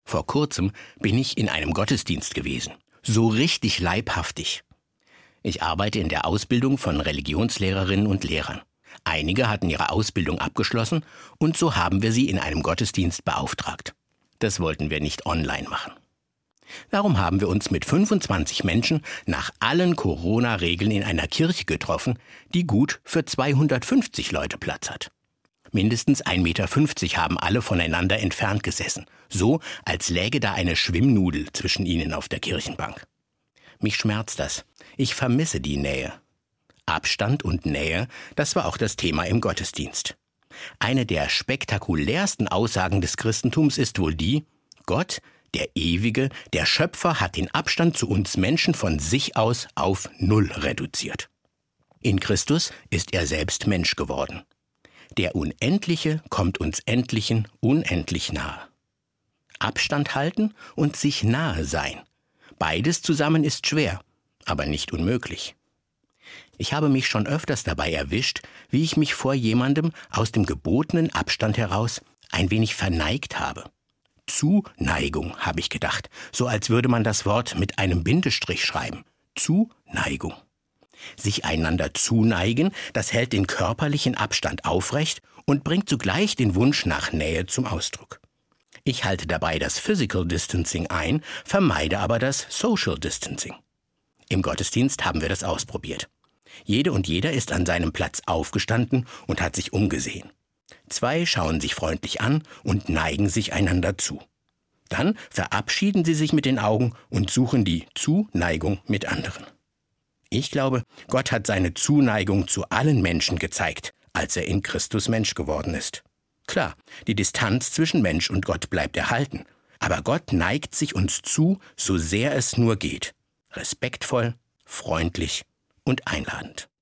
Vor kurzem bin ich in einem Gottesdienst gewesen. So richtig leibhaftig. Ich arbeite in der Ausbildung von Religionslehrerinnen und Lehrern. Einige hatten ihre Ausbildung abgeschlossen und so haben wir sie in einem Gottesdienst beauftragt. Das wollten wir nicht online machen. Darum haben wir uns mit 25 Menschen nach allen Corona-Regeln in einer Kirche getroffen, die gut für 250 Leute Platz hat. Mindestens 1,50 Meter haben alle voneinander entfernt gesessen, so als läge da eine Schwimmnudel zwischen ihnen auf der Kirchenbank. Mich schmerzt das. Ich vermisse die Nähe. Abstand und Nähe, das war auch das Thema im Gottesdienst. Eine der spektakulärsten Aussagen des Christentums ist wohl die: Gott, der Ewige, der Schöpfer, hat den Abstand zu uns Menschen von sich aus auf 0 reduziert. In Christus ist er selbst Mensch geworden. Der Unendliche kommt uns Endlichen unendlich nahe. Abstand halten und sich nahe sein. Beides zusammen ist schwer, aber nicht unmöglich. Ich habe mich schon öfters dabei erwischt, wie ich mich vor jemandem aus dem gebotenen Abstand heraus ein wenig verneigt habe. Zuneigung, habe ich gedacht, so als würde man das Wort mit einem Bindestrich schreiben. Zuneigung. Sich einander zuneigen, das hält den körperlichen Abstand aufrecht und bringt zugleich den Wunsch nach Nähe zum Ausdruck. Ich halte dabei das Physical Distancing ein, vermeide aber das Social Distancing. Im Gottesdienst haben wir das ausprobiert. Jede und jeder ist an seinem Platz aufgestanden und hat sich umgesehen. 2 schauen sich freundlich an und neigen sich einander zu. Dann verabschieden sie sich mit den Augen und suchen die Zuneigung mit anderen. Ich glaube, Gott hat seine Zuneigung zu allen Menschen gezeigt, als er in Christus Mensch geworden ist. Klar, die Distanz zwischen Mensch und Gott bleibt erhalten, aber Gott neigt sich uns zu, so sehr es nur geht. Respektvoll, freundlich und einladend.